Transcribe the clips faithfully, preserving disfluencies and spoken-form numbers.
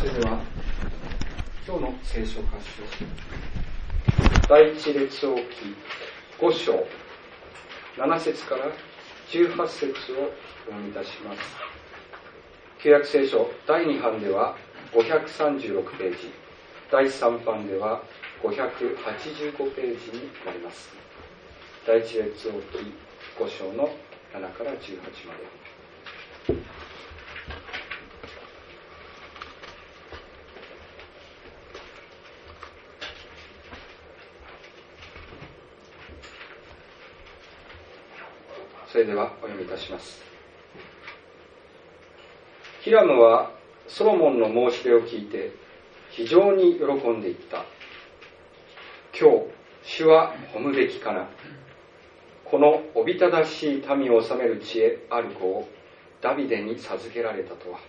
それでは今日の聖書箇所、第一列王記ご章なな節からじゅうはち節をお読みいたします。旧約聖書だいに版ではごひゃくさんじゅうろくページ、だいさん版ではごひゃくはちじゅうごページになります。第一列王記ご章のななからじゅうはちまで。それではお読みいたします。ヒラムはソロモンの申し出を聞いて非常に喜んでいった。今日主は褒むべきかな。このおびただしい民を治める知恵ある子をダビデに授けられたとは。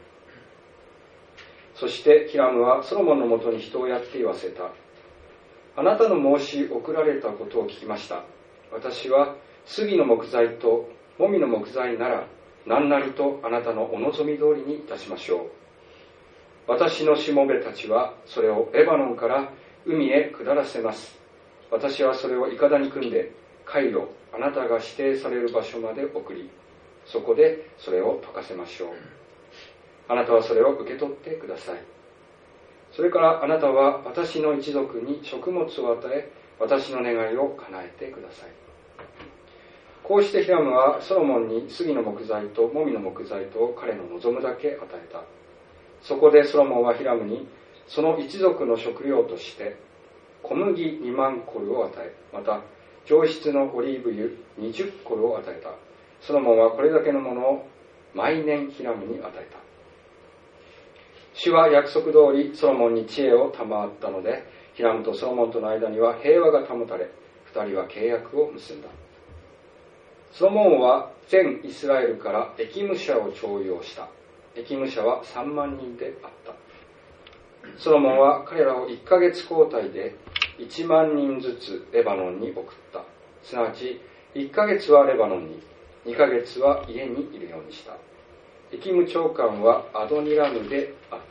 そしてヒラムはソロモンのもとに人をやって言わせた。あなたの申し送られたことを聞きました。私は杉の木材ともみの木材なら何なりとあなたのお望み通りにいたしましょう。私のしもべたちはそれをレバノンから海へ下らせます。私はそれをいかだに組んで海路、あなたが指定される場所まで送り、そこでそれを溶かせましょう。あなたはそれを受け取ってください。それからあなたは私の一族に食物を与え、私の願いを叶えてください。こうしてヒラムはソロモンに杉の木材ともみの木材と彼の望むだけ与えた。そこでソロモンはヒラムにその一族の食料として小麦にまんコルを与え、また上質のオリーブ油にじゅっコルを与えた。ソロモンはこれだけのものを毎年ヒラムに与えた。主は約束通りソロモンに知恵を賜ったので、ヒラムとソロモンとの間には平和が保たれ、二人は契約を結んだ。ソロモンは全イスラエルから役務者を徴用した。役務者はさんまんにんであった。ソロモンは彼らをいっかげつ交代でいちまんにんずつレバノンに送った。すなわちいっかげつはレバノンに、にかげつは家にいるようにした。役務長官はアドニラムであった。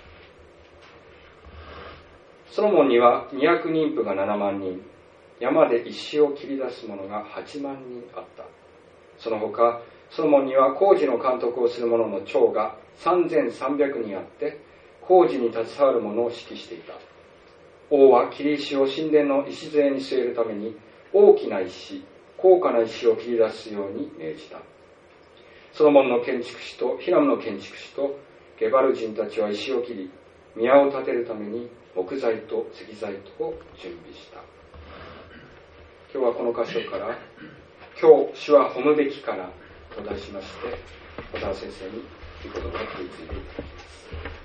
ソロモンにはにひゃくにんぷがななまんにん、山で石を切り出す者がはちまんにんあった。その他ソロモンには工事の監督をする者の長がさんぜんさんびゃくにんあって、工事に携わる者を指揮していた。王は切り石を神殿の礎に据えるために大きな石、高価な石を切り出すように命じた。ソロモンの建築士とヒラムの建築士とゲバル人たちは石を切り、宮を建てるために木材と石材とを準備した。今日はこの箇所から今日主は褒むべきかなと題しまして、小沢先生に御言葉を取り次いでいただきます。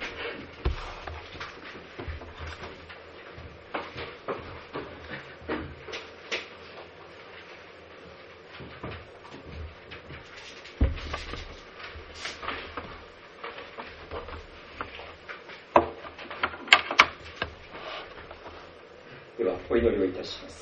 ではお祈りをいたします。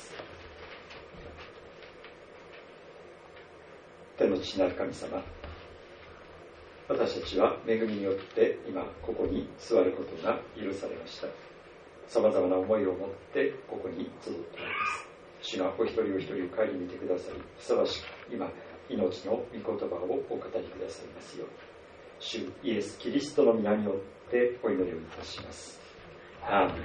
天の父なる神様、私たちは恵みによって今ここに座ることが許されました。さまざまな思いを持ってここに集っております。主がお一人お一人を顧みてくださり、ふさわしく今命の御言葉をお語りくださいますよう、主イエス・キリストの皆によってお祈りをいたします。アーメン。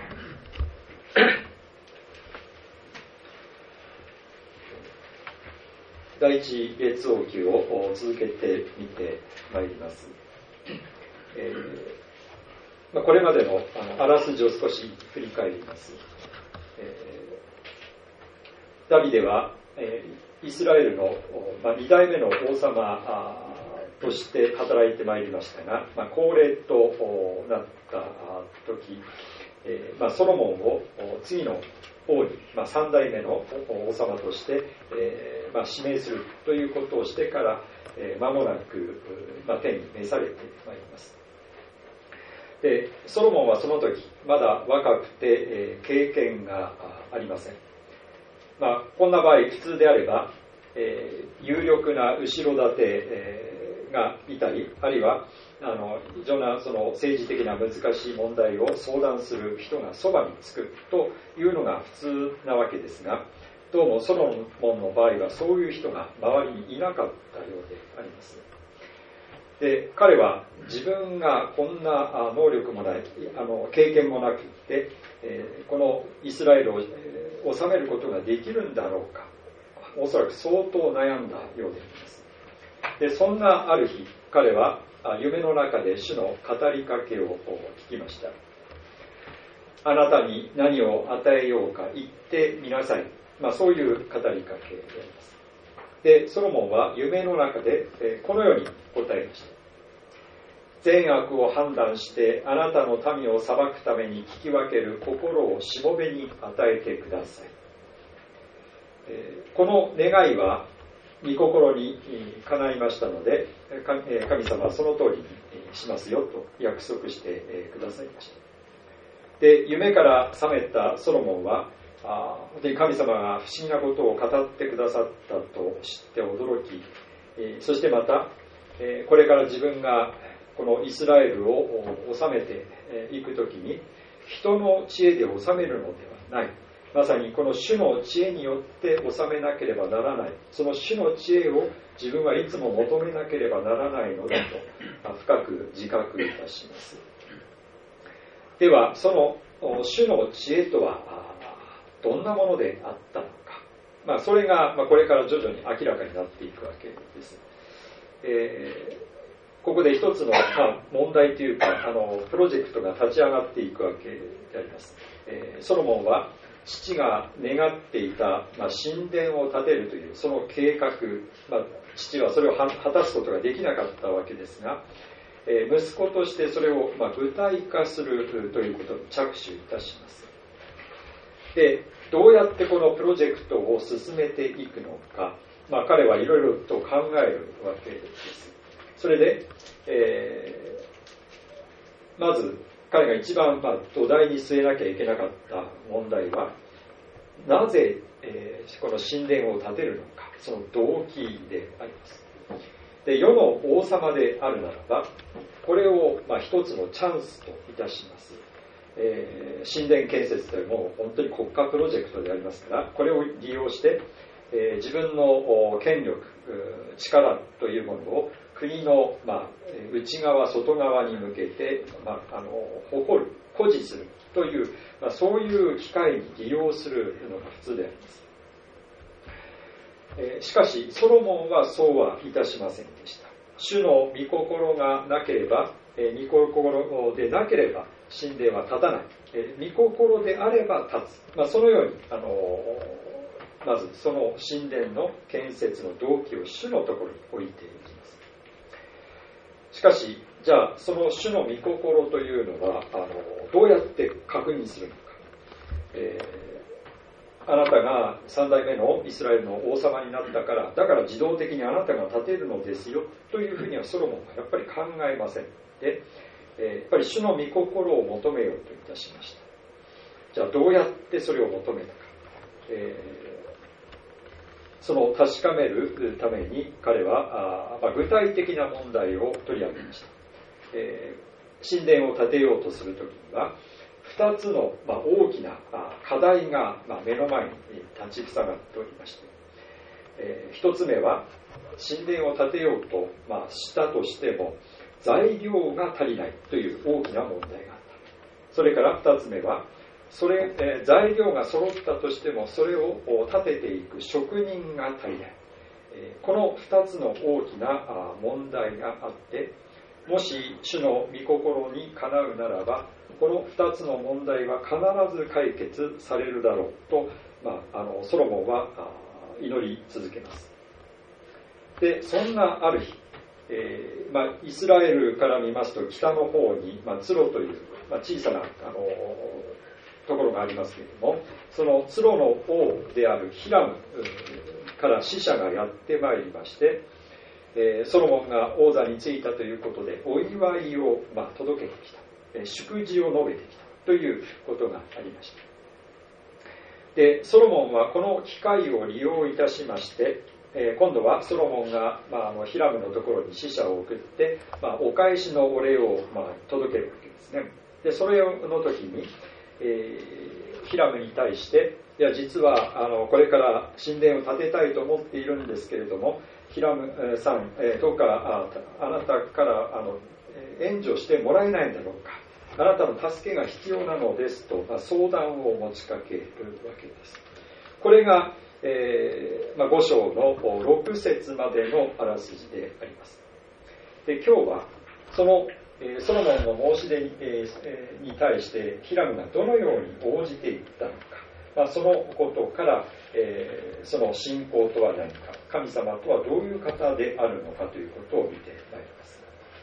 第一列王記を続けてみてまいります。えーまあ、これまでの あのあらすじを少し振り返ります。えー、ダビデは、えー、イスラエルの、まあ、に代目の王様として働いてまいりましたが、まあ、高齢となった時、えーまあ、ソロモンを次の王に、まあ、さん代目の王様として、えーまあ、指名するということをしてから、えー、間もなく、まあ、天に召されてまいります。で、ソロモンはその時まだ若くて、えー、経験がありません。まあ、こんな場合普通であれば、えー、有力な後ろ盾、えー、がいたり、あるいはあの非常なその政治的な難しい問題を相談する人がそばにつくというのが普通なわけですが、どうもソロモンの場合はそういう人が周りにいなかったようであります。で、彼は自分がこんな能力もないあの経験もなくて、えー、このイスラエルを、えー、治めることができるんだろうか、おそらく相当悩んだようであります。で、そんなある日、彼は夢の中で主の語りかけを聞きました。あなたに何を与えようか言ってみなさい。まあ、そういう語りかけであります。で、ソロモンは夢の中でこのように答えました。善悪を判断してあなたの民を裁くために聞き分ける心をしもべに与えてください。この願いは御心にかないましたので、神様はその通りにしますよと約束してくださいました。で、夢から覚めたソロモンは、あ本当に神様が不思議なことを語ってくださったと知って驚き、そしてまたこれから自分がこのイスラエルを治めていくときに人の知恵で治めるのではない、まさにこの主の知恵によって治めなければならない、その主の知恵を自分はいつも求めなければならないのだと深く自覚いたします。ではその主の知恵とはどんなものであったのか、まあ、それがこれから徐々に明らかになっていくわけです。えーここで一つの、まあ、問題というかあのプロジェクトが立ち上がっていくわけであります。えー、ソロモンは父が願っていた、まあ、神殿を建てるというその計画、まあ、父はそれを果たすことができなかったわけですが、えー、息子としてそれを、まあ、具体化するということに着手いたします。で、どうやってこのプロジェクトを進めていくのか、まあ、彼はいろいろと考えるわけです。それで、えー、まず彼が一番、まあ、土台に据えなきゃいけなかった問題は、なぜ、えー、この神殿を建てるのか、その動機であります。で、世の王様であるならば、これを、まあ、一つのチャンスといたします。えー、神殿建設というのも本当に国家プロジェクトでありますから、これを利用して、えー、自分の権力、力というものを国の、まあ、内側外側に向けて、まあ、あの誇る誇示するという、まあ、そういう機会に利用するのが普通であります。えー、しかしソロモンはそうはいたしませんでした。主の御心がなければ、えー、御心でなければ神殿は立たない、えー、御心であれば立つ、まあ、そのように、あのー、まずその神殿の建設の動機を主のところに置いていきます。しかし、じゃあその主の御心というのはあのどうやって確認するのか、えー、あなたが三代目のイスラエルの王様になったから、だから自動的にあなたが立てるのですよというふうにはソロモンはやっぱり考えませんで、えー、やっぱり主の御心を求めようといたしました。じゃあどうやってそれを求めたか、えーその確かめるために彼はあ、まあ、具体的な問題を取り上げました。えー、神殿を建てようとするときにはふたつの、まあ、大きな課題が、まあ、目の前に立ちふさがっておりまして、えー、ひとつめは神殿を建てようと、まあ、したとしても材料が足りないという大きな問題があった。それからふたつめはそれ、えー、材料が揃ったとしてもそれを立てていく職人が足りない、えー、このふたつの大きな問題があって、もし主の御心にかなうならばこのふたつの問題は必ず解決されるだろうと、まあ、あのソロモンは祈り続けます。で、そんなある日、えーまあ、イスラエルから見ますと北の方に、まあ、ツロという、まあ、小さなあのところがありますけれども、そのツロの王であるヒラムから使者がやってまいりまして、えー、ソロモンが王座に就いたということでお祝いを、まあ、届けてきた、えー、祝辞を述べてきたということがありました。で、ソロモンはこの機会を利用いたしまして、 えー、今度はソロモンが、まあ、あのヒラムのところに使者を送って、まあ、お返しのお礼を、まあ、届けるわけですね。でそれの時に、えー、ヒラムに対していや実はあのこれから神殿を建てたいと思っているんですけれどもヒラムさん、えー、どうか あ, あなたからあの援助してもらえないんだろうかあなたの助けが必要なのですと、まあ、相談を持ちかけるわけです。これが、えーまあ、ご章のろく節までのあらすじであります。で今日はそのソロモンの申し出 に,、えー、に対してヒラムがどのように応じていったのか、まあ、そのことから、えー、その信仰とは何か神様とはどういう方であるのかということを見てまいります。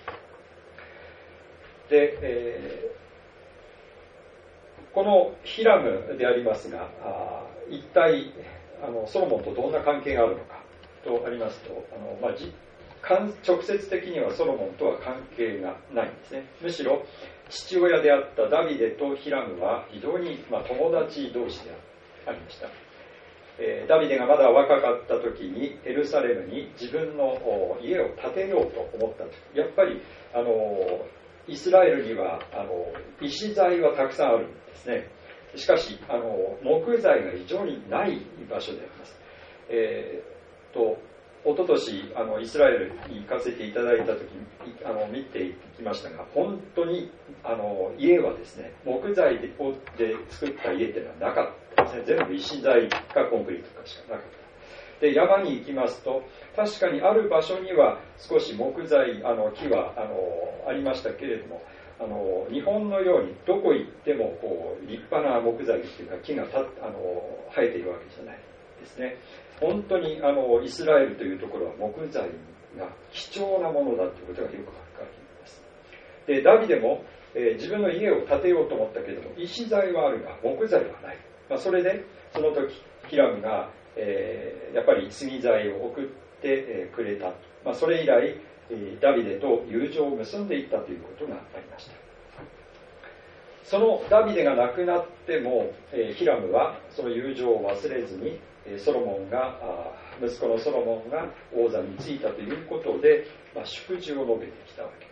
で、えー、このヒラムでありますがあ一体あのソロモンとどんな関係があるのかとありますとあの、まあ、じ直接的にはソロモンとは関係がないんですね。むしろ父親であったダビデとヒラムは非常に、まあ、友達同士でありました。えー、ダビデがまだ若かった時にエルサレムに自分の家を建てようと思った時やっぱりあのイスラエルにはあの石材はたくさんあるんですね。しかしあの木材が非常にない場所であります。えー、と一昨年あのイスラエルに行かせていただいた時にあの見ていきましたが本当にあの家はですね木材でで作った家っていうのはなかったですね。全部石材かコンクリートかしかなかった。で山に行きますと確かにある場所には少し木材あの木はあのありましたけれどもあの日本のようにどこ行ってもこう立派な木材っていうか木がたあの生えているわけじゃないですね。本当にあのイスラエルというところは木材が貴重なものだということがよくわかります。でダビデも、えー、自分の家を建てようと思ったけれども石材はあるが木材はない、まあ、それでその時ヒラムがえー、やっぱり杉材を送って、えー、くれた、まあ、それ以来、えー、ダビデと友情を結んでいったということがありました。そのダビデが亡くなっても、えー、ヒラムはその友情を忘れずに、えー、ソロモンが息子のソロモンが王座に就いたということで、まあ、祝辞を述べてきたわけです。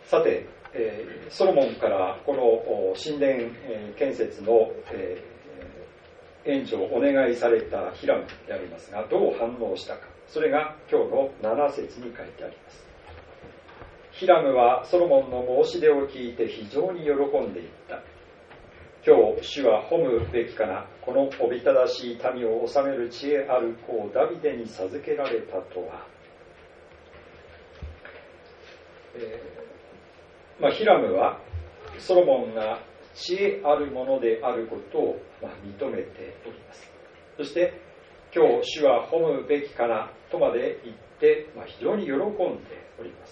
さて、えー、ソロモンからこの神殿、えー、建設の、えー援助をお願いされたヒラムでありますがどう反応したかそれが今日のなな節に書いてあります。ヒラムはソロモンの申し出を聞いて非常に喜んでいった。今日主は褒むべきかなこのおびただしい民を治める知恵ある子をダビデに授けられたとは、えーまあ、ヒラムはソロモンが知恵あるものであることを、まあ、認めております。そして今日主は褒むべきかなとまで言って、まあ、非常に喜んでおります。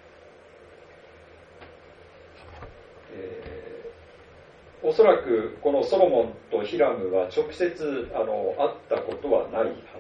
えー、おそらくこのソロモンとヒラムは直接あの会ったことはないはずです。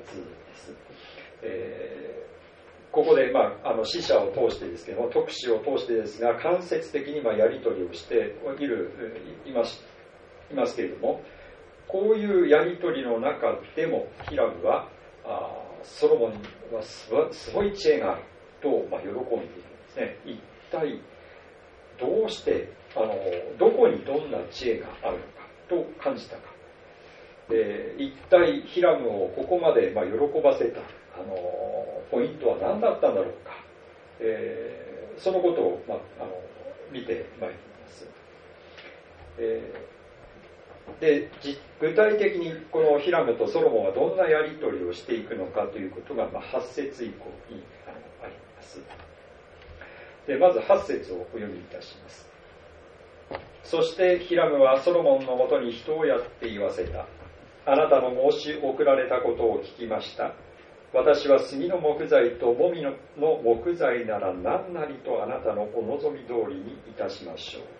えーここで、まあ、あの使者を通してですけども特使を通してですが間接的にまあやり取りをしているいますいますけれどもこういうやり取りの中でもヒラムはあソロモンはすごすごい知恵があると、まあ、喜んでいるんですね。一体どうしてあのどこにどんな知恵があるのかと感じたか、えー、一体ヒラムをここまでまあ喜ばせたあのポイントは何だったんだろうか、えー、そのことを、まあ、あの見てまいります。えー、で具体的にこのヒラムとソロモンはどんなやり取りをしていくのかということが、まあ、はち節以降にあのあります。でまずはち節をお読みいたします。そしてヒラムはソロモンのもとに人をやって言わせた。あなたの申し送られたことを聞きました。私は杉の木材ともみの木材なら何なりとあなたのお望み通りにいたしましょう。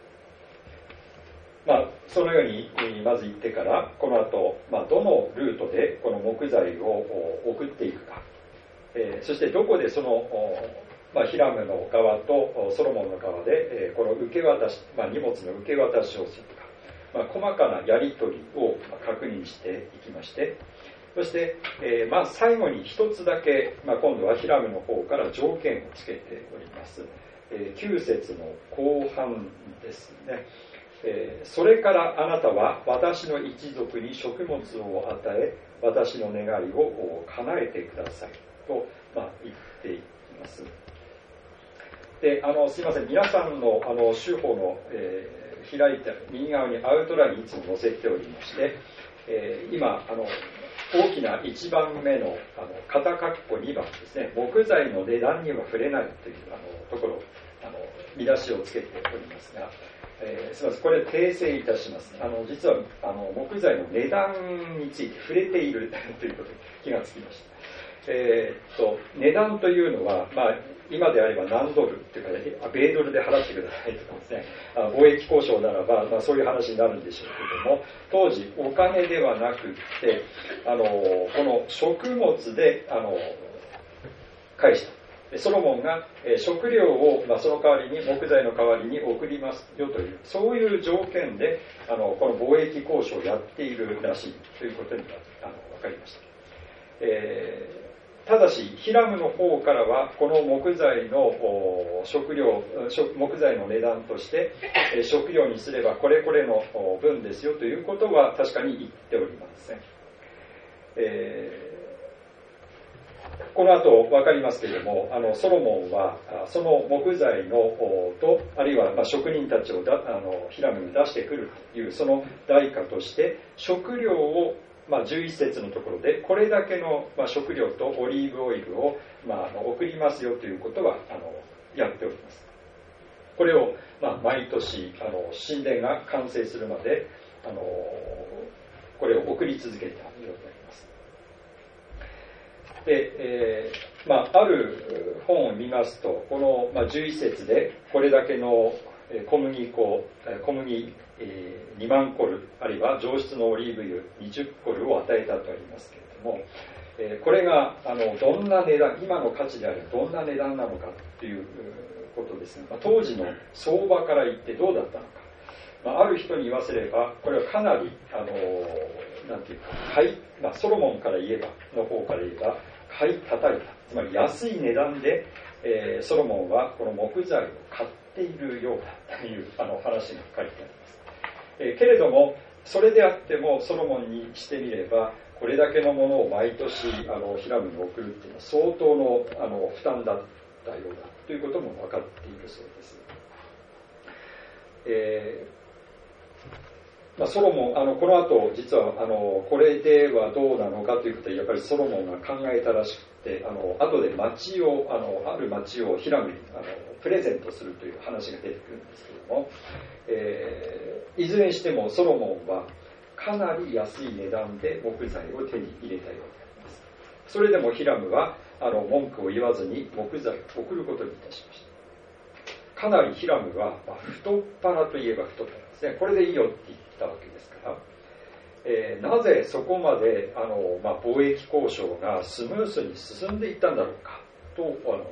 まあ、そのようにまず言ってからこの後、まあ、どのルートでこの木材を送っていくか、えー、そしてどこでその、まあ、ヒラムの側とソロモンの側でこの受け渡し、まあ、荷物の受け渡しをするか、 まあ、細かなやり取りを確認していきまして、そして、えーまあ、最後に一つだけ、まあ、今度はヒラムの方から条件をつけております。えー、きゅう節の後半ですね。えー、それからあなたは私の一族に食物を与え、私の願いを叶えてくださいと、まあ、言っています。で、あのすいません、皆さんのあの手法の、えー、開いた右側にアウトラインいつも載せておりまして、えー、今あの大きないちばんめのあの片括弧にばんですね、木材の値段には触れないというあのところ、あの見出しをつけておりますが、えー、すみません、これ訂正いたします。あの実はあの木材の値段について触れているということに気がつきました。えー、っと値段というのは、まあ、今であれば何ドルっていうか、米ドルで払ってくださいとかですね、あ貿易交渉ならば、まあ、そういう話になるんでしょうけども、当時お金ではなくってあのこの食物であの返した。ソロモンが食料を、まあ、その代わりに木材の代わりに送りますよという、そういう条件であのこの貿易交渉をやっているらしいということにあの分かりました。えーただしヒラムの方からはこの木材の食料木材の値段として食料にすればこれこれの分ですよということは確かに言っておりません。えー、この後分かりますけれども、あのソロモンはその木材のとあるいはまあ職人たちをだあのヒラムに出してくるというその代価として食料をまあ、じゅういち節のところでこれだけの食料とオリーブオイルをまあ送りますよということはあのやっております。これをまあ毎年あの神殿が完成するまであのこれを送り続けたようになります。で、えーまあ、ある本を見ますとこのまあじゅういち節でこれだけの小麦粉小麦にまんコルあるいは上質のオリーブ油にじゅっコルを与えたとありますけれども、これがあのどんな値段今の価値であればどんな値段なのかということですが、当時の相場から言ってどうだったのか、まあ、ある人に言わせればこれはかなりあのなんていうか買い、まあ、ソロモンから言えばの方から言えば買い叩いた、つまり安い値段で、えー、ソロモンはこの木材を買っているようだというあの話が書いてあります。えー、けれどもそれであってもソロモンにしてみればこれだけのものを毎年あのヒラムに送るっていうのは相当のあの負担だったようだということも分かっているそうです。えーまあ、ソロモンあのこの後実はあのこれではどうなのかということでやっぱりソロモンが考えたらしくて、あの後で町をあのある町をヒラムにあのプレゼントするという話が出てくるんですけれども、えー、いずれにしてもソロモンはかなり安い値段で木材を手に入れたようであります。それでもヒラムはあの文句を言わずに木材を送ることにいたしました。かなりヒラムは、まあ、太っ腹といえば太っ腹ですね。これでいいよって言ったわけですから、えー、なぜそこまであの、まあ、貿易交渉がスムースに進んでいったんだろうかとあの思います。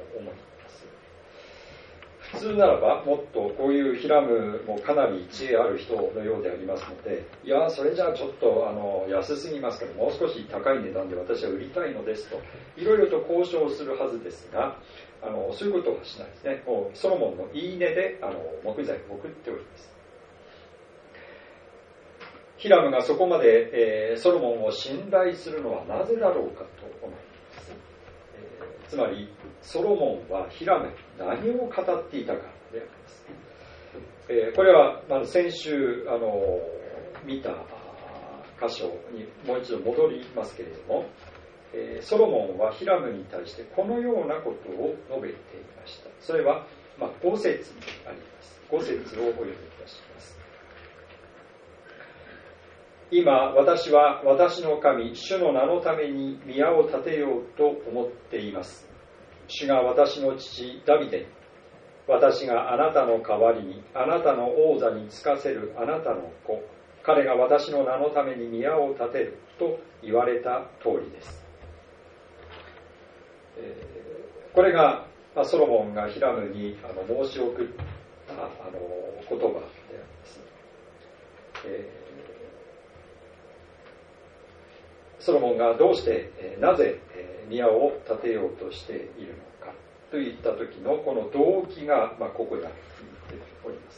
普通ならばもっとこういうヒラムもかなり知恵ある人のようでありますので、いやそれじゃあちょっとあの安すぎますからもう少し高い値段で私は売りたいのですといろいろと交渉するはずですが、あのそういうことはしないですね。もうソロモンの言い値であの木材を送っております。ヒラムがそこまで、えー、ソロモンを信頼するのはなぜだろうかと思います。えー、つまりソロモンはヒラムに何を語っていたかであります。えー、これは、まあ、先週あの見た箇所にもう一度戻りますけれども、えー、ソロモンはヒラムに対してこのようなことを述べていました。それは、まあ、ご節にあります。ご節をお読みいたします。今私は私の神主の名のために宮を建てようと思っています。主が私の父ダビデに、私があなたの代わりにあなたの王座につかせるあなたの子、彼が私の名のために宮を建てると言われた通りです。えー、これがソロモンがヒラムにあの申し送ったあの言葉であります。 えー、ソロモンがどうして、えー、なぜ、えー、宮を建てようとしているのかといった時のこの動機が、まあ、ここに出ております。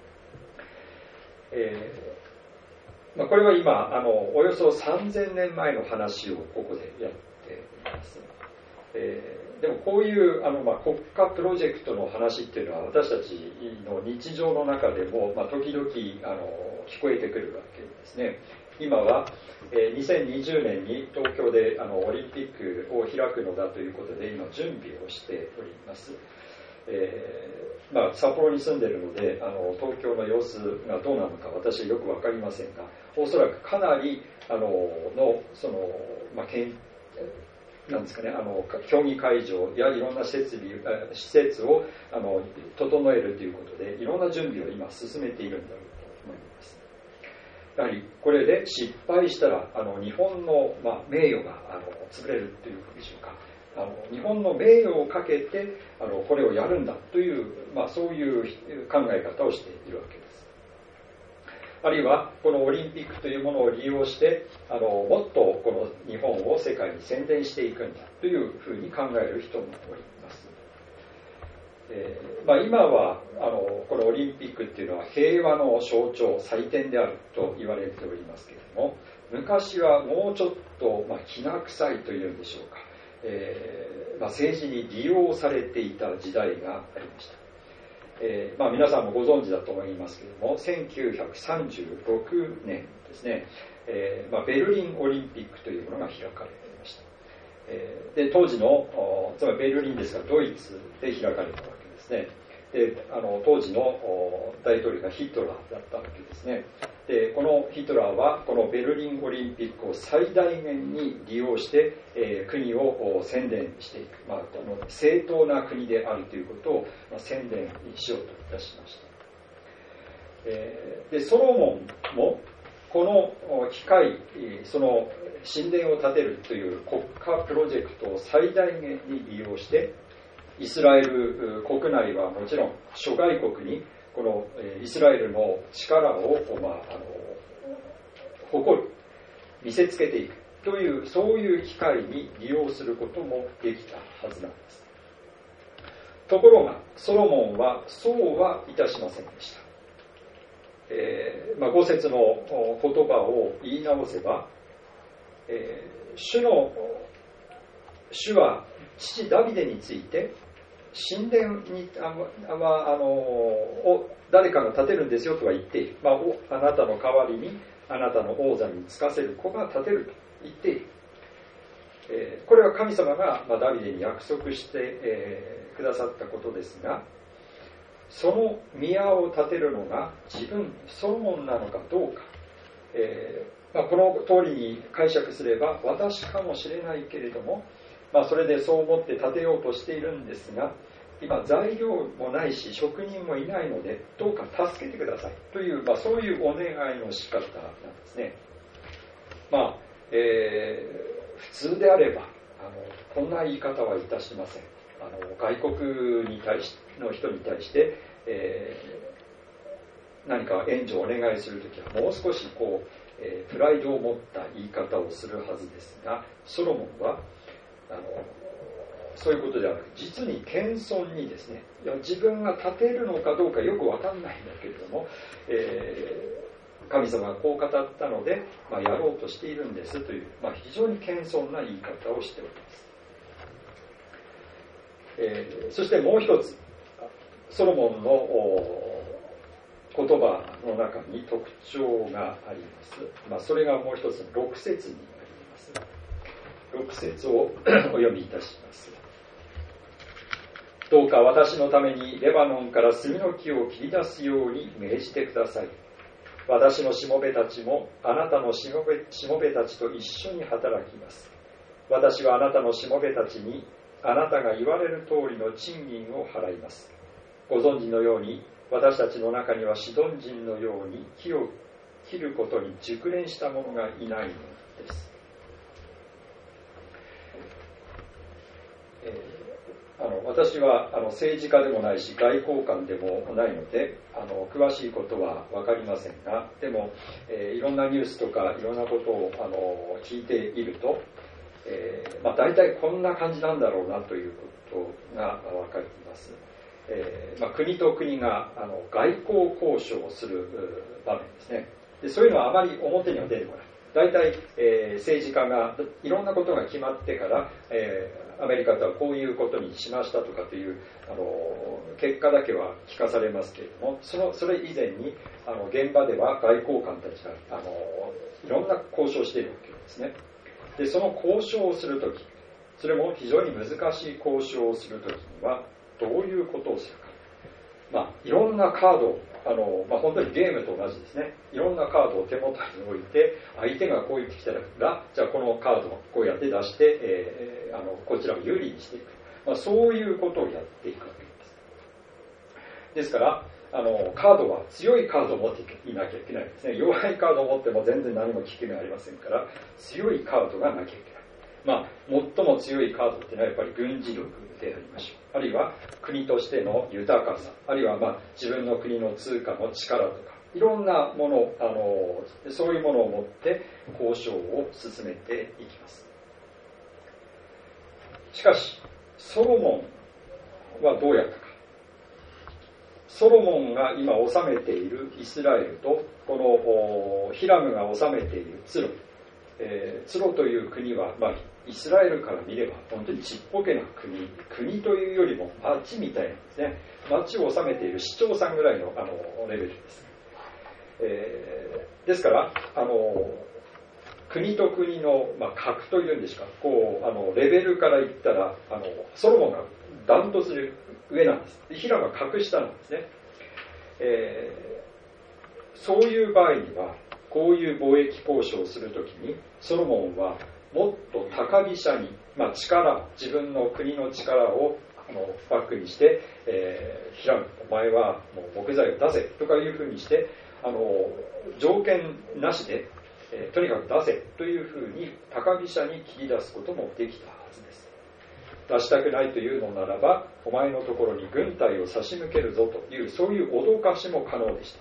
えーまあ、これは今あのおよそさんぜんねんまえの話をここでやっています。えー、でもこういうあの、まあ、国家プロジェクトの話っていうのは私たちの日常の中でも、まあ、時々あの聞こえてくるわけですね。今は、えー、にせんにじゅうねんに東京であのオリンピックを開くのだということで今準備をしております。えーまあ、札幌に住んでいるのであの東京の様子がどうなのか私はよく分かりませんが、おそらくかなりあののその、まあ、けんなんですかね、あの競技会場やいろんな設備施設をあの整えるということでいろんな準備を今進めているんだろうと思います。やはりこれで失敗したらあの日本の、まあ、名誉があの潰れるということでしょうか。あの日本の名誉をかけてあのこれをやるんだという、まあ、そういう考え方をしているわけです。あるいはこのオリンピックというものを利用してあのもっとこの日本を世界に宣伝していくんだというふうに考える人もおります。えーまあ、今はあのこのオリンピックっていうのは平和の象徴祭典であると言われておりますけれども、昔はもうちょっと、まあ、きな臭いというんでしょうか、えーまあ、政治に利用されていた時代がありました。えーまあ、皆さんもご存知だと思いますけれども、せんきゅうひゃくさんじゅうろくねんですね、えーまあ、ベルリンオリンピックというものが開かれていました。えー、で当時のつまりベルリンですがドイツで開かれたわけですね。であの当時の大統領がヒトラーだったわけですね。でこのヒトラーはこのベルリンオリンピックを最大限に利用して、えー、国を宣伝していく、まあ、この正当な国であるということを、まあ、宣伝しようといたしました。えー、でソロモンもこの機会、その神殿を建てるという国家プロジェクトを最大限に利用してイスラエル国内はもちろん諸外国にこのイスラエルの力を、まあ、あの誇る見せつけていくというそういう機会に利用することもできたはずなんです。ところがソロモンはそうはいたしませんでした。えーまあ、ご節の言葉を言い直せば、えー、主の主は父ダビデについて神殿にあ、まあ、あのを誰かが建てるんですよとは言っている、まあ、あなたの代わりにあなたの王座につかせる子が建てると言っている、えー、これは神様が、まあ、ダビデに約束して、えー、くださったことですが、その宮を建てるのが自分ソロモンなのかどうか、えーまあ、この通りに解釈すれば私かもしれないけれども、まあ、それでそう思って建てようとしているんですが、今材料もないし職人もいないのでどうか助けてくださいという、まあ、そういうお願いの仕方なんですね。まあえー、普通であればあのこんな言い方はいたしません。あの外国に対しの人に対して、えー、何か援助をお願いするときはもう少しこう、えー、プライドを持った言い方をするはずですが、ソロモンはあのそういうことではなく実に謙遜にですね、いや自分が立てるのかどうかよく分かんないんだけれども、えー、神様がこう語ったので、まあ、やろうとしているんですという、まあ、非常に謙遜な言い方をしております。えー、そしてもう一つソロモンの言葉の中に特徴があります。まあ、それがもう一つのろく節になります。ろく節をお読みいたします。どうか私のためにレバノンから杉の木を切り出すように命じてください。私のしもべたちもあなたのしもべ、しもべたちと一緒に働きます。私はあなたのしもべたちにあなたが言われる通りの賃金を払います。ご存知のように私たちの中にはシドン人のように木を切ることに熟練した者がいないのです。えーあの私はあの政治家でもないし外交官でもないのであの詳しいことは分かりませんが、でも、えー、いろんなニュースとかいろんなことをあの聞いていると、えーまあ、大体こんな感じなんだろうなということが分かります。えーまあ、国と国があの外交交渉をする場面ですね。でそういうのはあまり表には出てこない。大体、えー、政治家がいろんなことが決まってから、えー、アメリカとはこういうことにしましたとかというあの結果だけは聞かされますけれども、そのそれ以前にあの現場では外交官たちがあのいろんな交渉をしているわけですね。でその交渉をするとき、それも非常に難しい交渉をするときにはどういうことをするか、まあ、いろんなカードをあの、まあ、本当にゲームと同じですね。いろんなカードを手元に置いて、相手がこう言ってきたら、じゃあこのカードをこうやって出して、えー、あのこちらを有利にしていく、まあ、そういうことをやっていくわけです。ですからあのカードは強いカードを持っていなきゃいけないんですね。弱いカードを持っても全然何も効き目ありませんから、強いカードがなきゃいけない。まあ、最も強いカードっていうのはやっぱり軍事力でありましょう。あるいは国としての豊かさ、あるいはまあ自分の国の通貨の力とか、いろんなもの、あのそういうものを持って交渉を進めていきます。しかしソロモンはどうやったか。ソロモンが今治めているイスラエルと、このヒラムが治めているツロ、えー、ツロという国は、まあ、イスラエルから見れば本当にちっぽけな国、国というよりも町みたいなんですね。町を治めている市長さんぐらいの、あのレベルです。えー、ですからあの国と国の、まあ、格というんですか、こうあのレベルから言ったらあのソロモンがダントツで上なんです。でヒラムは格下なんですね。えー、そういう場合にはこういう貿易交渉をするときにソロモンはもっと高飛車に、まあ、力、自分の国の力をあのバックにして、えー、ヒラム、お前はもう木材を出せとかいうふうにしてあの条件なしで、えー、とにかく出せというふうに高飛車に切り出すこともできたはずです。出したくないというのならばお前のところに軍隊を差し向けるぞというそういう脅かしも可能でした。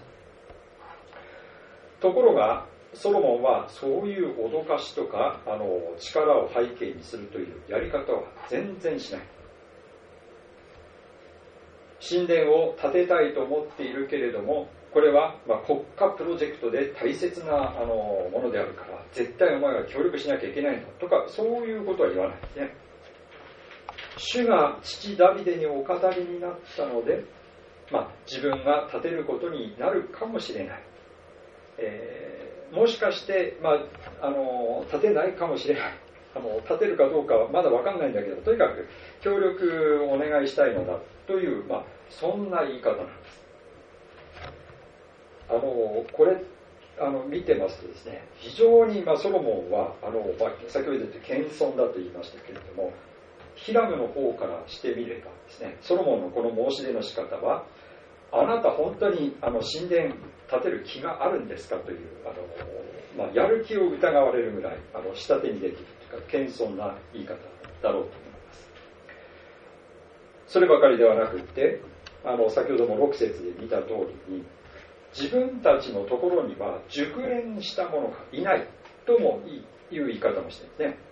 ところがソロモンはそういう脅かしとかあの力を背景にするというやり方は全然しない。神殿を建てたいと思っているけれども、これはまあ国家プロジェクトで大切なあのものであるから絶対お前は協力しなきゃいけないんだとか、そういうことは言わないですね。主が父ダビデにお語りになったので、まあ、自分が建てることになるかもしれない、えー、もしかして、まあ、あの建てないかもしれない、あの建てるかどうかはまだ分かんないんだけど、とにかく協力をお願いしたいのだという、まあ、そんな言い方なんです。あのこれあの見てますとですね、非常に、まあ、ソロモンはあの、まあ、先ほど言った謙遜だと言いましたけれども、ヒラムの方からしてみればですね、ソロモンのこの申し出の仕方は、あなた本当にあの神殿建てる気があるんですかというあの、まあ、やる気を疑われるぐらいあの下手にできるというか謙遜な言い方だろうと思います。そればかりではなくってあの先ほどもろく節で見た通りに、自分たちのところには熟練した者がいないともいう言い方もしてるんですね。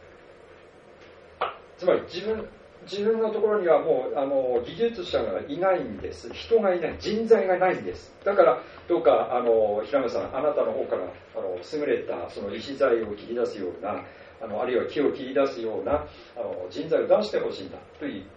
つまり自分自分のところにはもうあの技術者がいないんです。人がいない、人材がないんです。だからどうかあの平野さん、あなたの方からあの優れたその石材を切り出すような、あのあるいは木を切り出すようなあの人材を出してほしいんだと言って、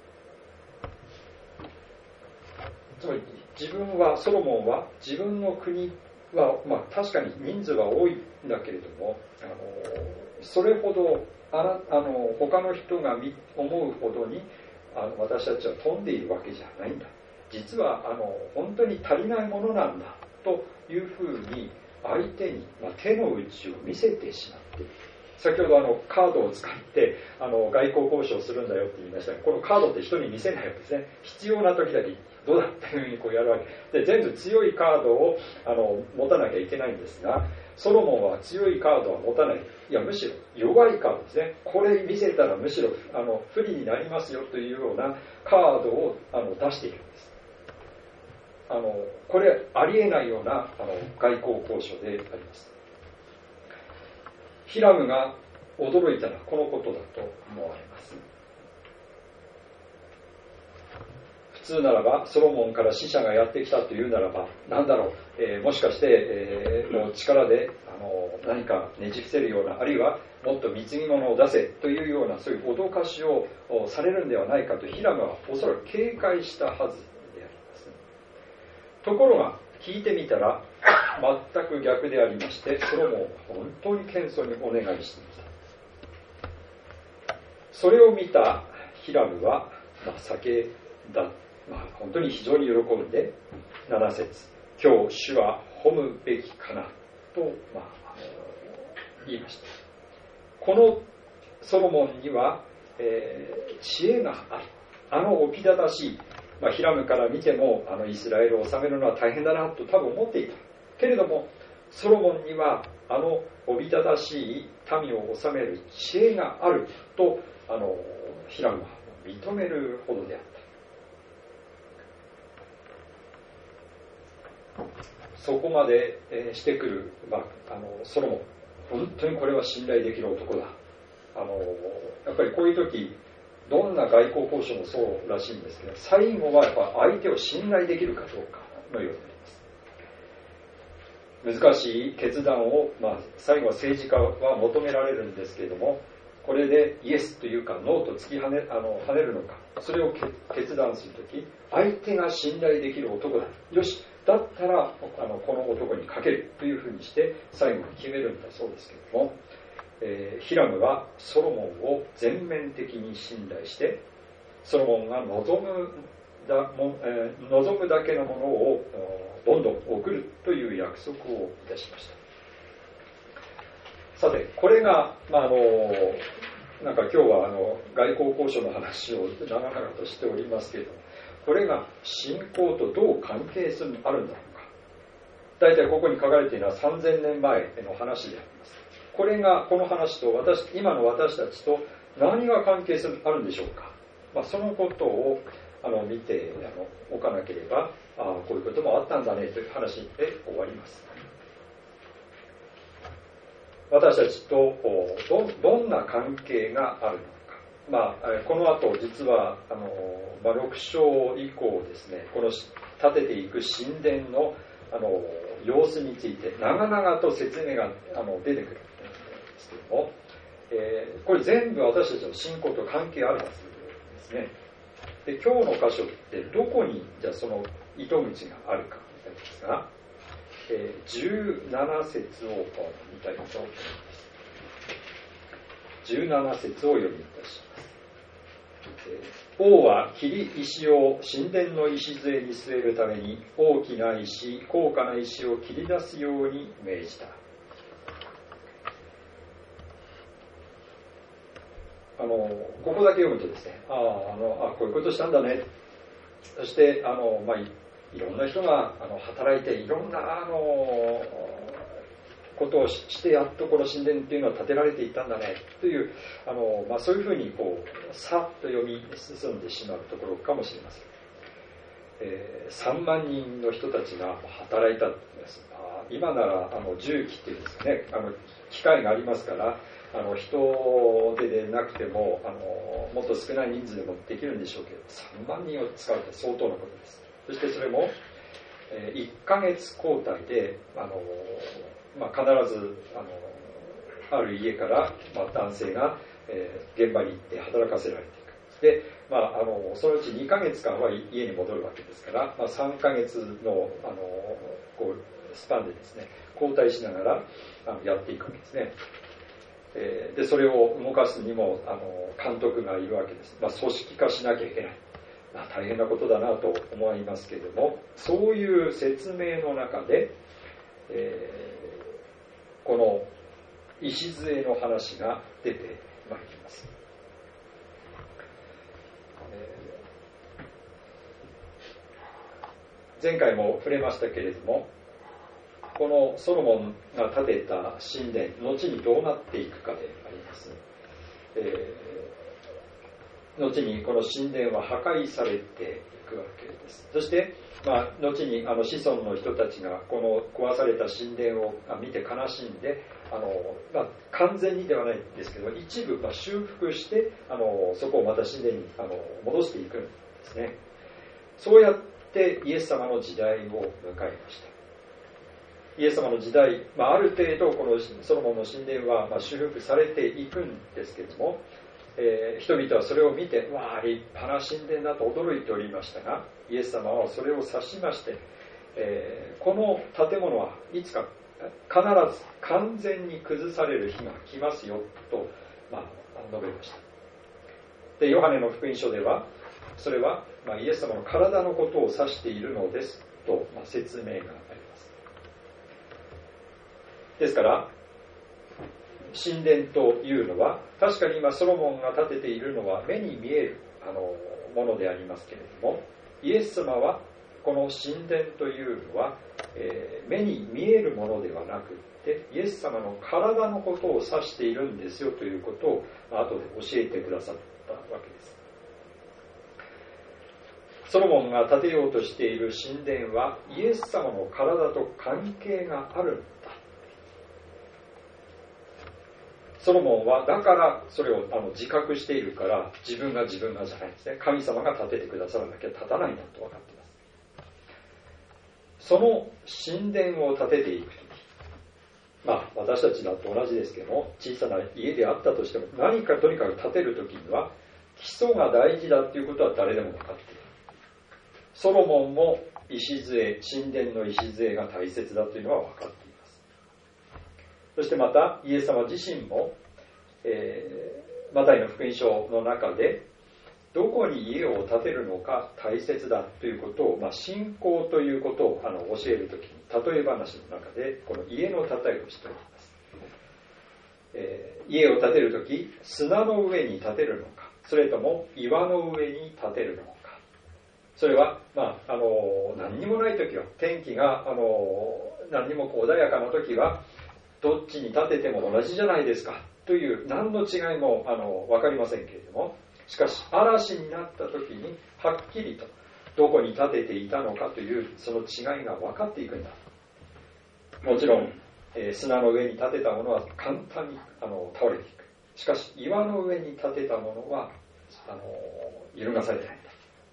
つまり自分はソロモンは自分の国は、まあ、確かに人数は多いんだけれども、あのそれほどあのあの他の人が思うほどにあの私たちは飛んでいるわけじゃないんだ、実はあの本当に足りないものなんだというふうに相手に、まあ、手の内を見せてしまっている。先ほどあのカードを使ってあの外交交渉するんだよって言いましたが、このカードって人に見せないわけですね。必要な時だけどうだっていうふうにこうやるわけで、全部強いカードをあの持たなきゃいけないんですが、 ソロモンは強いカードは持たない。いや、むしろ弱いカードですね。これ見せたらむしろあの不利になりますよというようなカードをあの出しているんです。あのこれありえないようなあの外交交渉であります。ヒラムが驚いたのはこのことだと思われます。普通ならばソロモンから使者がやってきたというならば何だろう、えー、もしかして、えー、もう力であの何かねじ伏せるような、あるいはもっと貢ぎ物を出せというようなそういう脅かしをされるんではないかとヒラムはおそらく警戒したはずであります。ところが聞いてみたら全く逆でありまして、ソロモンは本当に謙遜にお願いしていました。それを見たヒラムは、まあ、酒だまあ、本当に非常に喜んでなな節、今日主は褒むべきかなと、まあ、言いました。このソロモンには、えー、知恵がある。あのおびただしい、まあ、ヒラムから見てもあのイスラエルを治めるのは大変だなと多分思っていたけれども、ソロモンにはあのおびただしい民を治める知恵があるとあのヒラムは認めるほどであった。そこまでしてくる、まあ、あのソロモン、本当にこれは信頼できる男だ。あのやっぱりこういう時どんな外交交渉もそうらしいんですけど、最後はやっぱ相手を信頼できるかどうかのようになります。難しい決断を、まあ、最後は政治家は求められるんですけれども、これでイエスというかノーと突き跳ね、あの跳ねるのか、それを決断するとき、相手が信頼できる男だ、よしだったらあのこの男にかけるというふうにして最後に決めるんだそうですけれども、えー、ヒラムはソロモンを全面的に信頼して、ソロモンが望むだも、えー、望むだけのものをどんどん送るという約束をいたしました。さて、これが、まあ、あのなんか今日はあの外交交渉の話を長々としておりますけれども、これが信仰とどう関係するあるんだろうか。大体ここに書かれているのはさんぜんねんまえの話であります。これがこの話と私今の私たちと何が関係するあるんでしょうか。まあ、そのことをあの見てあのおかなければ、ああこういうこともあったんだねという話で終わります。私たちと ど, どんな関係があるのか。まあ、この後実はあの、まあ、ろく章以降ですね、この建てていく神殿のあの様子について長々と説明があの出てくるんですけども、えー、これ全部私たちの信仰と関係あるはずですね。で、今日の箇所ってどこにじゃあその糸口があるかなんですが、えー、じゅうなな節を見たいと思います。じゅうなな節を読みいたします。王は切り石を神殿の礎に据えるために大きな石、高価な石を切り出すように命じた。あのここだけ読むとですね、ああのあこういうことしたんだね。そしてあの、まあ、い, いろんな人があの働いていろんなあのことをしてやっとこの神殿っていうのは建てられていったんだねというあの、まあ、そういうふうにこうさっと読み進んでしまうところかもしれません。えー、さんまんにんの人たちが働いたんです。あ今ならあの重機っていうんですかね、あの機械がありますからあの人手でなくてもあのもっと少ない人数でもできるんでしょうけど、さんまんにんを使うと相当なことです。そしてそれも、えー、いっかげつ交代であのまあ、必ずあのある家から、まあ、男性が、えー、現場に行って働かせられていく。で、まあ、あのそのうちにかげつかんは家に戻るわけですから、まあ、さんかげつの、あのこうスパンでですね交代しながらあのやっていくわけですね。えー、でそれを動かすにもあの監督がいるわけです。まあ、組織化しなきゃいけない。まあ、大変なことだなと思いますけれども、そういう説明の中で、えーこの礎の話が出てまいります。前回も触れましたけれども、 このソロモンが建てた神殿、後にどうなっていくかであります。えー、後にこの神殿は破壊されていくわけです。そして、まあ、後にあの子孫の人たちがこの壊された神殿を見て悲しんで、あの、まあ、完全にではないんですけど、一部、まあ、修復してあのそこをまた神殿にあの戻していくんですね。そうやってイエス様の時代を迎えました。イエス様の時代、まあ、ある程度このソロモンの神殿はまあ修復されていくんですけれども、えー、人々はそれを見て、わあ立派な神殿だと驚いておりましたが、イエス様はそれを指しまして、えー、この建物はいつか必ず完全に崩される日が来ますよと、まあ、述べました。で、ヨハネの福音書ではそれは、まあ、イエス様の体のことを指しているのですと、まあ、説明があります。ですから神殿というのは確かに今ソロモンが建てているのは目に見えるあのものでありますけれども、イエス様はこの神殿というのは、えー、目に見えるものではなくってイエス様の体のことを指しているんですよということを、まあ、後で教えてくださったわけです。ソロモンが建てようとしている神殿はイエス様の体と関係があるんだ。ソロモンはだからそれをあの自覚しているから、自分が自分がじゃないですね。神様が建ててくださらなきゃ建たないんだと分かっています。その神殿を建てていくとき、まあ私たちだと同じですけども、小さな家であったとしても何かとにかく建てるときには基礎が大事だということは誰でも分かっている。ソロモンも礎、神殿の礎が大切だというのは分かっています。そしてまたイエス様自身も、えー、マタイの福音書の中でどこに家を建てるのか大切だということを、まあ、信仰ということをあの教えるときに例え話の中でこの家の例えをしております。えー、家を建てるとき砂の上に建てるのか、それとも岩の上に建てるのか。それは、まあ、あの何にもないときは、天気があの何にも穏やかなときはどっちに建てても同じじゃないですかという何の違いもあの分かりませんけれども、しかし嵐になった時にはっきりとどこに建てていたのかというその違いが分かっていくんだ。もちろん、えー、砂の上に建てたものは簡単にあの倒れていく。しかし岩の上に建てたものはあの揺るがされてないんだ。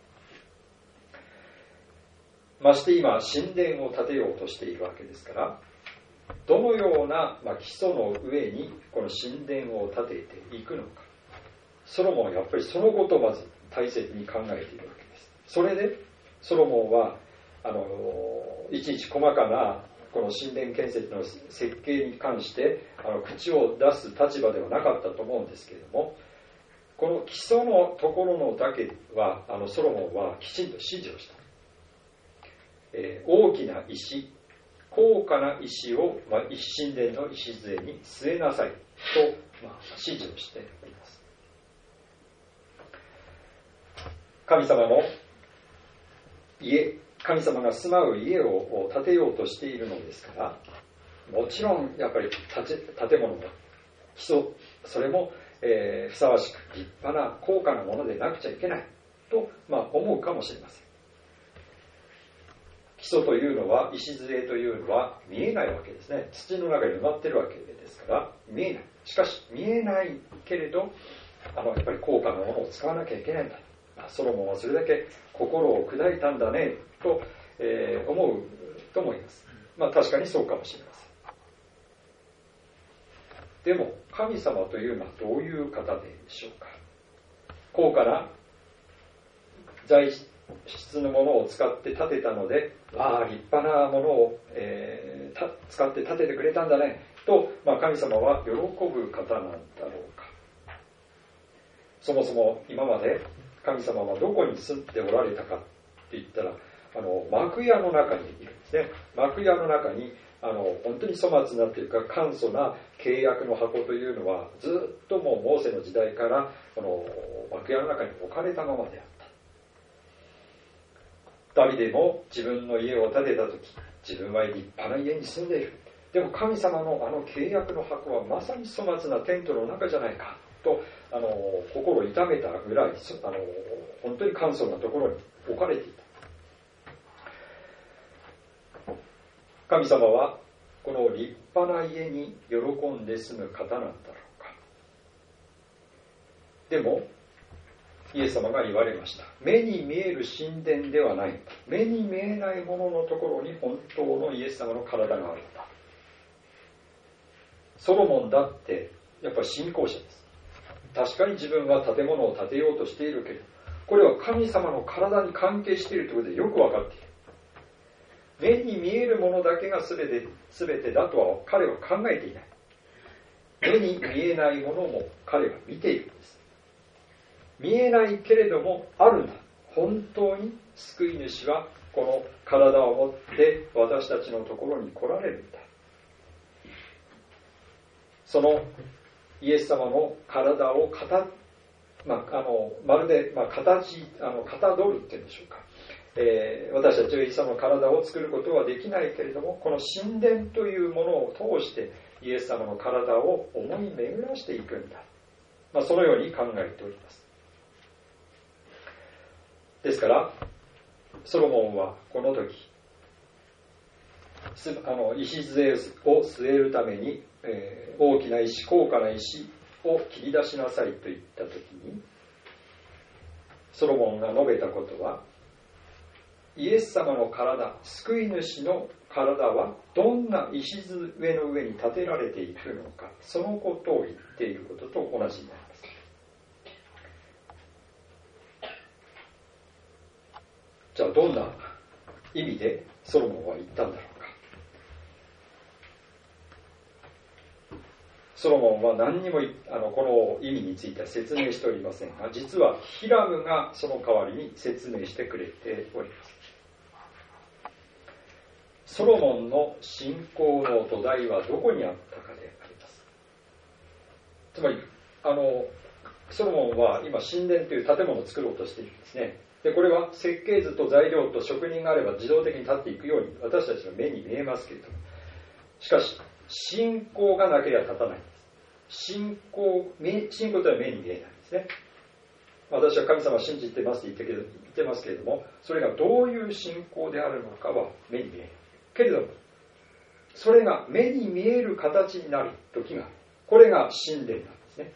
まして今神殿を建てようとしているわけですから、どのような、まあ、基礎の上にこの神殿を建てていくのか、ソロモンはやっぱりそのことをまず大切に考えているわけです。それでソロモンはあのいちいち細かなこの神殿建設の設計に関してあの口を出す立場ではなかったと思うんですけれども、この基礎のところのだけはあのソロモンはきちんと指示をした。えー、大きな石、高価な石を、まあ、神殿の礎に据えなさいと、まあ、指示をしております。神様の家、神様が住まう家を建てようとしているのですから、もちろんやっぱり建物の基礎、それも、えー、ふさわしく立派な高価なものでなくちゃいけないと、まあ、思うかもしれません。基礎というのは、礎というのは見えないわけですね。土の中に埋まってるわけですから見えない。しかし見えないけれど、あのやっぱり高価なものを使わなきゃいけないんだ。ソロモンはそれだけ心を砕いたんだねと、えー、思うと思います。まあ確かにそうかもしれません。でも神様というのはどういう方でしょうか。高価な材質のものを使って建てたので、ああ立派なものを、えー、使って建ててくれたんだねと、まあ、神様は喜ぶ方なんだろうか。そもそも今まで神様はどこに住んでおられたかって言ったら、あの幕屋の中にいるんですね。幕屋の中にあの本当に粗末なというか簡素な契約の箱というのはずっともうモーセの時代からこの幕屋の中に置かれたままであった。ダビデも自分の家を建てたとき、 自分は立派な家に住んでいる。でも神様のあの契約の箱はまさに粗末なテントの中じゃないかとあの心を痛めたぐらいあの本当に簡素なところに置かれていた。神様はこの立派な家に喜んで住む方なんだろうか。でもイエス様が言われました。目に見える神殿ではない。目に見えないもののところに本当のイエス様の体があるんだ。ソロモンだってやっぱり信仰者です。確かに自分は建物を建てようとしているけれど、これは神様の体に関係しているということでよく分かっている。目に見えるものだけが全て、全てだとは彼は考えていない。目に見えないものも彼は見ているんです。見えないけれどもあるんだ。本当に救い主はこの体を持って私たちのところに来られるんだ。そのイエス様の体をかた、まあ、あのまるで、まあ、形あのかたどるっていうんでしょうか、えー、私たちはイエス様の体を作ることはできないけれども、この神殿というものを通してイエス様の体を思い巡らしていくんだ、まあ、そのように考えております。ですからソロモンはこの時あの礎を据えるために、えー、大きな石、高価な石を切り出しなさいと言った時に、ソロモンが述べたことは、イエス様の体、救い主の体はどんな礎の上に建てられているのか、そのことを言っていることと同じになります。じゃあどんな意味でソロモンは言ったんだろうか。ソロモンは何にもあのこの意味については説明しておりませんが、実はヒラムがその代わりに説明してくれております。ソロモンの信仰の土台はどこにあったかであります。つまりあのソロモンは今神殿という建物を作ろうとしているんですね。でこれは設計図と材料と職人があれば自動的に立っていくように私たちの目に見えますけれども、しかし信仰がなければ立たないんです。信仰、信仰というのは目に見えないんですね。私は神様を信じてますと言ってけど言ってますけれども、それがどういう信仰であるのかは目に見えないけれども、それが目に見える形になる時がある。これが神殿なんですね。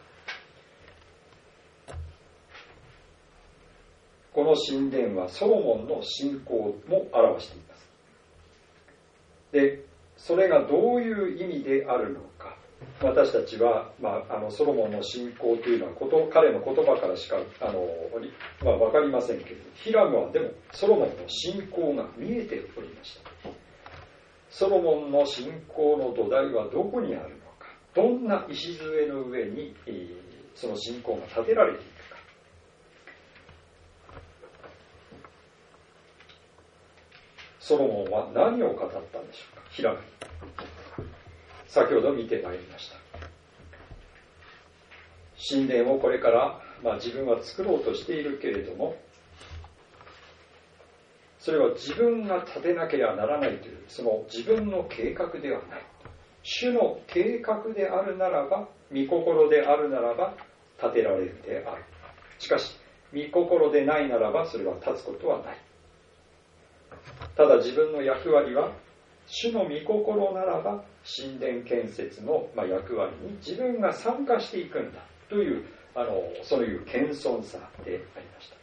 この神殿はソロモンの信仰も表しています。で、それがどういう意味であるのか、私たちは、まあ、あのソロモンの信仰というのはこと彼の言葉からしかあの、まあ、分かりませんけれど、ヒラムはでもソロモンの信仰が見えておりました。ソロモンの信仰の土台はどこにあるのか、どんな礎の上に、えー、その信仰が建てられているか。ソロモンは何を語ったんでしょうか。ヒラム、先ほど見てまいりました。神殿をこれから、まあ、自分は作ろうとしているけれども、それは自分が立てなければならないというその自分の計画ではない。主の計画であるならば、御心であるならば立てられるである。しかし御心でないならばそれは立つことはない。ただ自分の役割は主の御心ならば神殿建設の役割に自分が参加していくんだというあのそういう謙遜さでありました。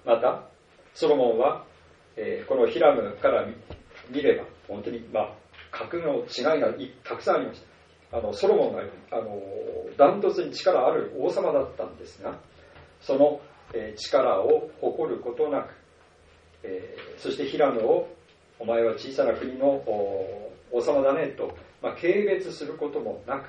またソロモンは、えー、このヒラムから見れば本当にまあ格の違いがたくさんありました。あのソロモンがあのダントツに力ある王様だったんですが、その、えー、力を誇ることなく、えー、そしてヒラムをお前は小さな国の王様だねと、まあ、軽蔑することもなく、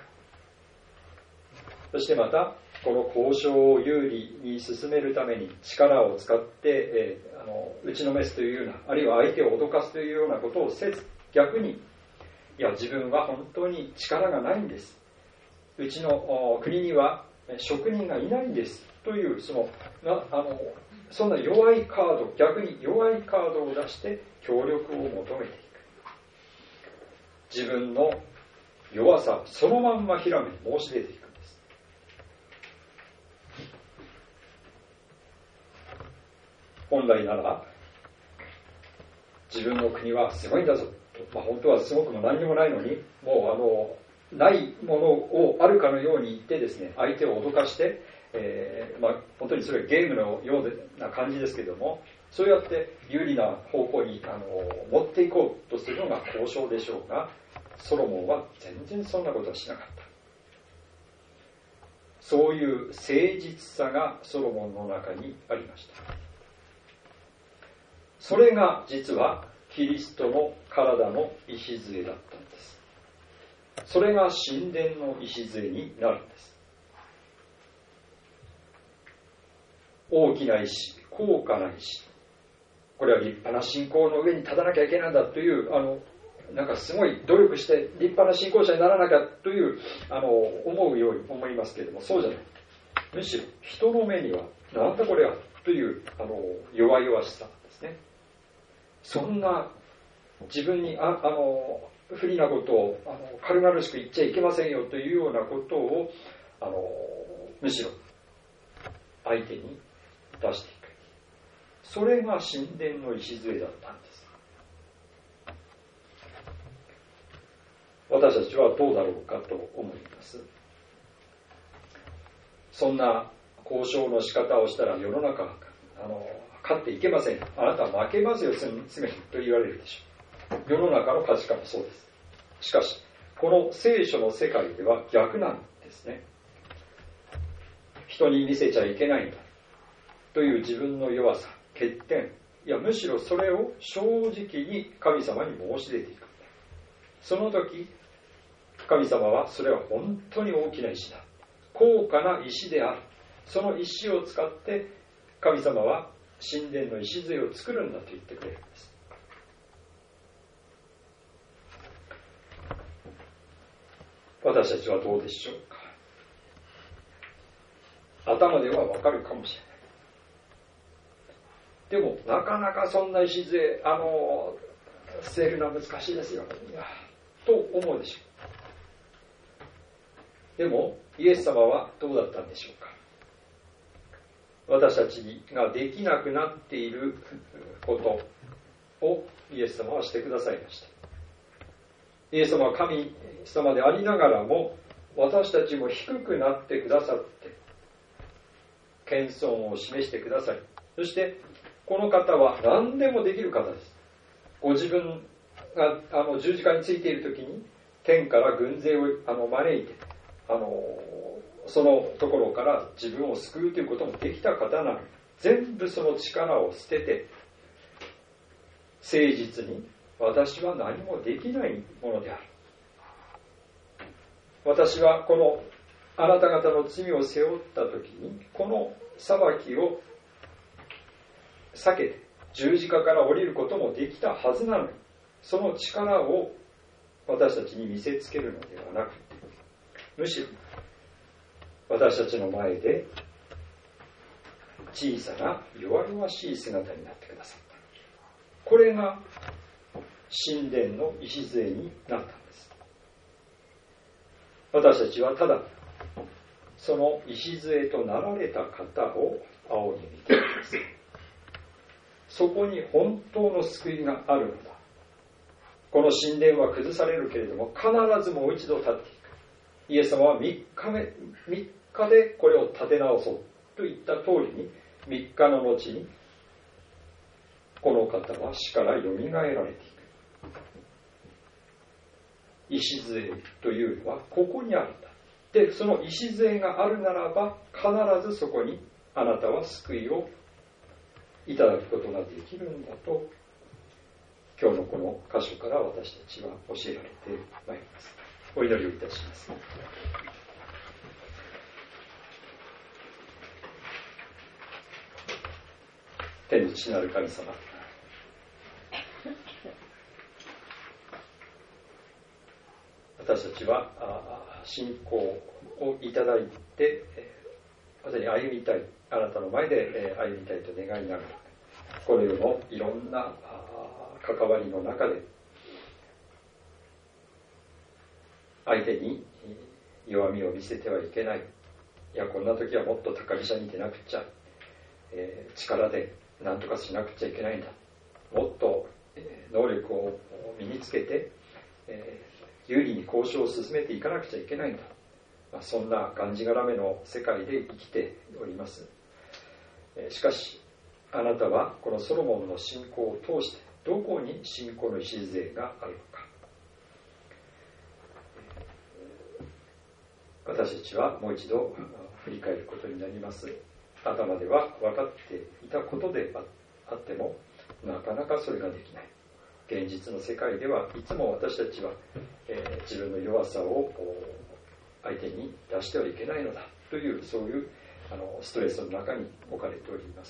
そしてまたこの交渉を有利に進めるために力を使って、えー、あの打ちのめすというような、あるいは相手を脅かすというようなことをせず、逆にいや自分は本当に力がないんです、うちの国には職人がいないんですというそのあのそんな弱いカード、逆に弱いカードを出して協力を求めていく。自分の弱さそのまんまひらめに申し出ていくんです。本来なら自分の国はすごいんだぞと、まあ、本当はすごくも何にもないのに、もうあのないものをあるかのように言ってですね、相手を脅かして、えーまあ、本当にそれはゲームのような感じですけども、そうやって有利な方向にあの持っていこうとするのが交渉でしょうが、ソロモンは全然そんなことはしなかった。そういう誠実さがソロモンの中にありました。それが実はキリストの体の礎だったんです。それが神殿の礎になるんです。大きな石、高価な石、これは立派な信仰の上に立たなきゃいけないんだという、あのなんかすごい努力して立派な信仰者にならなきゃというあの思うように思いますけれども、そうじゃない。むしろ人の目にはなんだこれはというあの弱々しさですね。そんな自分にああの不利なことをあの軽々しく言っちゃいけませんよというようなことをあのむしろ相手に出していく。それが神殿の礎だったんです。私たちはどうだろうかと思います。そんな交渉の仕方をしたら世の中あの勝っていけません。あなたは負けますよ、常にと言われるでしょう。世の中の価値観もそうです。しかしこの聖書の世界では逆なんですね。人に見せちゃいけないんだという自分の弱さ、欠点、いやむしろそれを正直に神様に申し出ていく。その時神様はそれは本当に大きな石だ、高価な石である、その石を使って神様は神殿の礎を作るんだと言ってくれるんです。私たちはどうでしょうか。頭ではわかるかもしれない。でもなかなかそんな礎あの据えるのは難しいですよと思うでしょう。でもイエス様はどうだったんでしょうか。私たちができなくなっていることをイエス様はしてくださいました。イエス様は神様でありながらも私たちも低くなってくださって、謙遜を示してください。そしてこの方は何でもできる方です。ご自分があの十字架についている時に天から軍勢をあの招いて、あのそのところから自分を救うということもできた方なのに、全部その力を捨てて誠実に私は何もできないものである、私はこのあなた方の罪を背負った時にこの裁きを避けて十字架から降りることもできたはずなのに、その力を私たちに見せつけるのではなくて、むしろ私たちの前で小さな弱々しい姿になってくださった。これが神殿の礎になったんです。私たちはただその礎となられた方を仰ぎ見ています。そこに本当の救いがあるのだ。この神殿は崩されるけれども必ずもう一度立っていく。イエス様はみっかめみっかでこれを立て直そうと言った通りに、みっかの後にこの方は死からよみがえられていく。礎というのはここにあるんだ。でその礎があるならば必ずそこにあなたは救いをいただくことができるんだと、今日のこの箇所から私たちは教えられてまいります。お祈りをいたします。天の父なる神様、私たちは信仰をいただいて私に歩みたいあなたの前で歩みたいと願いながら、この世のいろんな関わりの中で相手に弱みを見せてはいけない、いやこんな時はもっと高飛車に出なくちゃ、えー、力で何とかしなくちゃいけないんだ、もっと能力を身につけて、えー、有利に交渉を進めていかなくちゃいけないんだ、まあ、そんながんじがらめの世界で生きております。えー、しかしあなたはこのソロモンの信仰を通してどこに信仰の礎があるのか。私たちはもう一度振り返ることになります。頭では分かっていたことであってもなかなかそれができない。現実の世界ではいつも私たちは、えー、自分の弱さを相手に出してはいけないのだというそういうあのストレスの中に置かれております。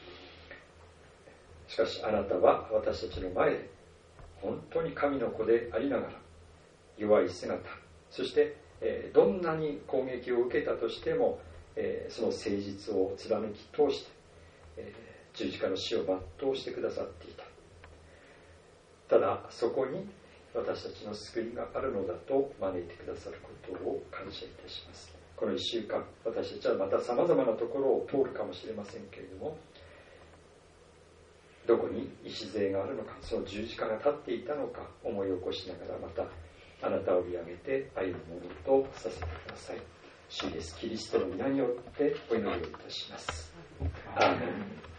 しかしあなたは私たちの前で本当に神の子でありながら弱い姿、そしてどんなに攻撃を受けたとしてもその誠実を貫き通して十字架の死を全うしてくださっていた。ただそこに私たちの救いがあるのだと招いてくださることを感謝いたします。このいっしゅうかん私たちはまたさまざまなところを通るかもしれませんけれども、どこに礎があるのか、その十字架が立っていたのか思い起こしながら、またあなたを見上げて歩むものとさせてください。主イエスキリストの皆によってお祈りをいたします。アーメン。